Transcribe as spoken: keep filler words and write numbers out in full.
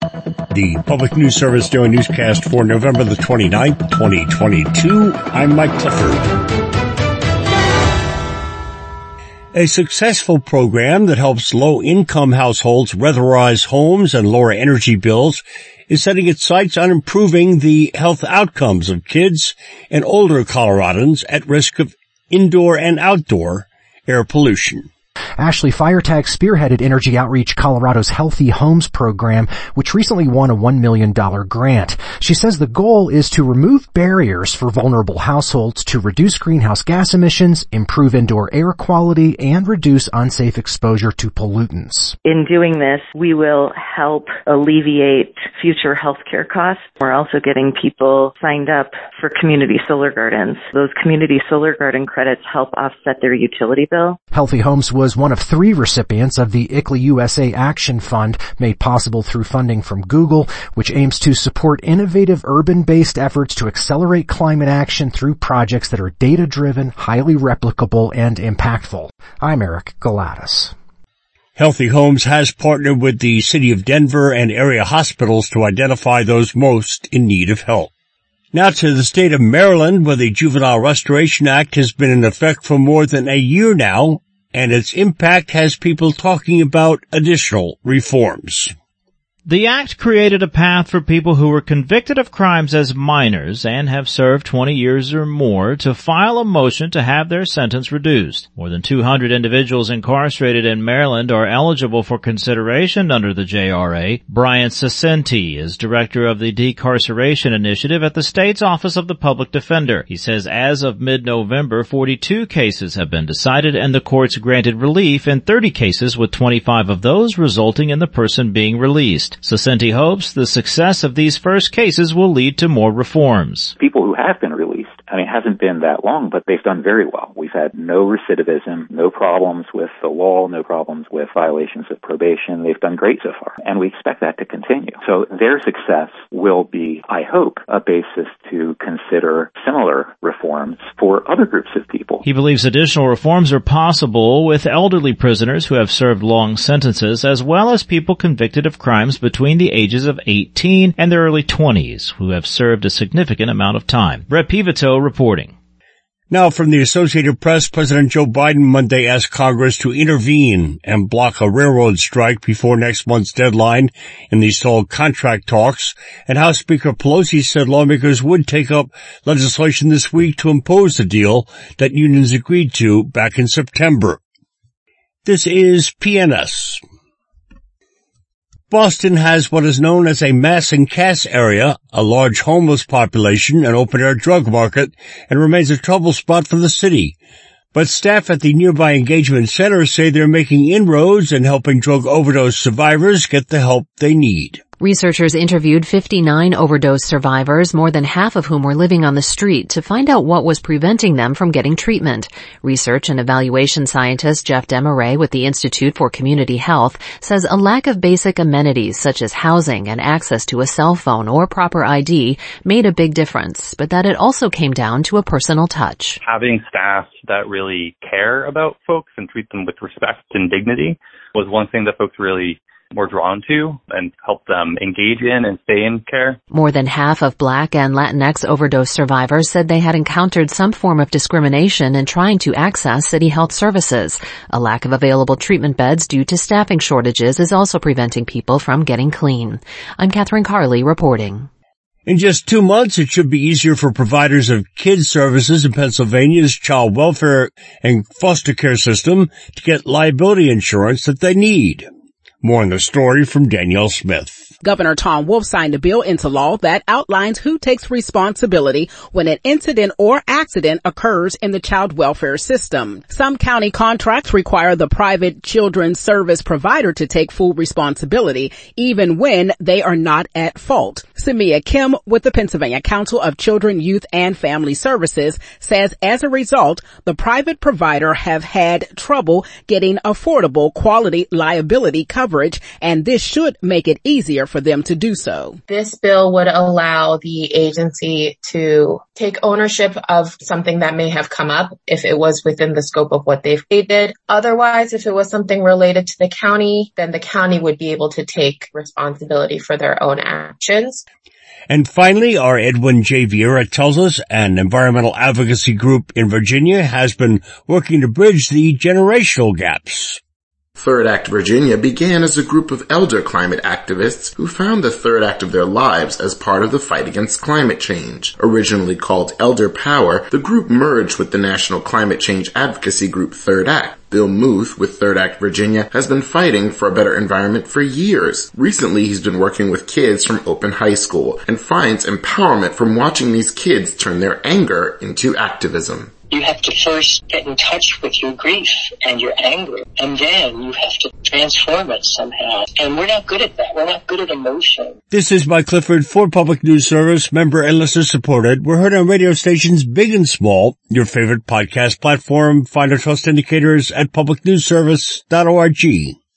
The Public News Service Daily Newscast for November the twenty-ninth, twenty twenty-two. I'm Mike Clifford. A successful program that helps low-income households weatherize homes and lower energy bills is setting its sights on improving the health outcomes of kids and older Coloradans at risk of indoor and outdoor air pollution. Ashley Feiertag spearheaded Energy Outreach Colorado's Healthy Homes program, which recently won a one million dollars grant. She says the goal is to remove barriers for vulnerable households to reduce greenhouse gas emissions, improve indoor air quality, and reduce unsafe exposure to pollutants. In doing this, we will help alleviate future healthcare costs. We're also getting people signed up for community solar gardens. Those community solar garden credits help offset their utility bill. Healthy Homes was one of three recipients of the I C L E U S A Action Fund, made possible through funding from Google, which aims to support innovative urban-based efforts to accelerate climate action through projects that are data-driven, highly replicable, and impactful. I'm Eric Galatas. Healthy Homes has partnered with the City of Denver and area hospitals to identify those most in need of help. Now to the state of Maryland, where the Juvenile Restoration Act has been in effect for more than a year now, and its impact has people talking about additional reforms. The act created a path for people who were convicted of crimes as minors and have served twenty years or more to file a motion to have their sentence reduced. More than two hundred individuals incarcerated in Maryland are eligible for consideration under the J R A. Brian Sassenti is director of the Decarceration Initiative at the state's Office of the Public Defender. He says as of mid-November, forty-two cases have been decided and the courts granted relief in thirty cases, with twenty-five of those resulting in the person being released. Sassenti hopes the success of these first cases will lead to more reforms. People who have been released, I mean, it hasn't been that long, but they've done very well. We've had no recidivism, no problems with the law, no problems with violations of probation. They've done great so far, and we expect that to continue. So their success will be, I hope, a basis to consider similar reforms for other groups of people. He believes additional reforms are possible with elderly prisoners who have served long sentences, as well as people convicted of crimes between the ages of eighteen and their early twenties who have served a significant amount of time. Brett Pivito reporting. Now from the Associated Press, President Joe Biden Monday asked Congress to intervene and block a railroad strike before next month's deadline in the stalled contract talks, and House Speaker Pelosi said lawmakers would take up legislation this week to impose the deal that unions agreed to back in September. This is P N S. Boston has what is known as a mass and cash area, a large homeless population, an open-air drug market, and remains a trouble spot for the city. But staff at the nearby engagement center say they're making inroads and helping drug overdose survivors get the help they need. Researchers interviewed fifty-nine overdose survivors, more than half of whom were living on the street, to find out what was preventing them from getting treatment. Research and evaluation scientist Jeff Demaray with the Institute for Community Health says a lack of basic amenities such as housing and access to a cell phone or proper I D made a big difference, but that it also came down to a personal touch. Having staff that really care about folks and treat them with respect and dignity was one thing that folks really were drawn to and help them engage in and stay in care. More than half of Black and Latinx overdose survivors said they had encountered some form of discrimination in trying to access city health services. A lack of available treatment beds due to staffing shortages is also preventing people from getting clean. I'm Catherine Carley reporting. In just two months, it should be easier for providers of kids services in Pennsylvania's child welfare and foster care system to get liability insurance that they need. More on the story from Danielle Smith. Governor Tom Wolf signed a bill into law that outlines who takes responsibility when an incident or accident occurs in the child welfare system. Some county contracts require the private children's service provider to take full responsibility, even when they are not at fault. Samia Kim with the Pennsylvania Council of Children, Youth, and Family Services says as a result, the private provider have had trouble getting affordable quality liability coverage, and this should make it easier for them to do so. This bill would allow the agency to take ownership of something that may have come up if it was within the scope of what they did. Otherwise, if it was something related to the county, then the county would be able to take responsibility for their own actions. And finally, our Edwin J. Vieira tells us an environmental advocacy group in Virginia has been working to bridge the generational gaps. Third Act Virginia began as a group of elder climate activists who found the third act of their lives as part of the fight against climate change. Originally called Elder Power, the group merged with the national climate change advocacy group Third Act. Bill Muth with Third Act Virginia has been fighting for a better environment for years. Recently, he's been working with kids from Open High School and finds empowerment from watching these kids turn their anger into activism. You have to first get in touch with your grief and your anger, and then you have to transform it somehow. And we're not good at that. We're not good at emotion. This is Mike Clifford for Public News Service, member and listener supported. We're heard on radio stations big and small. Your favorite podcast platform. Find our trust indicators at public news service dot org.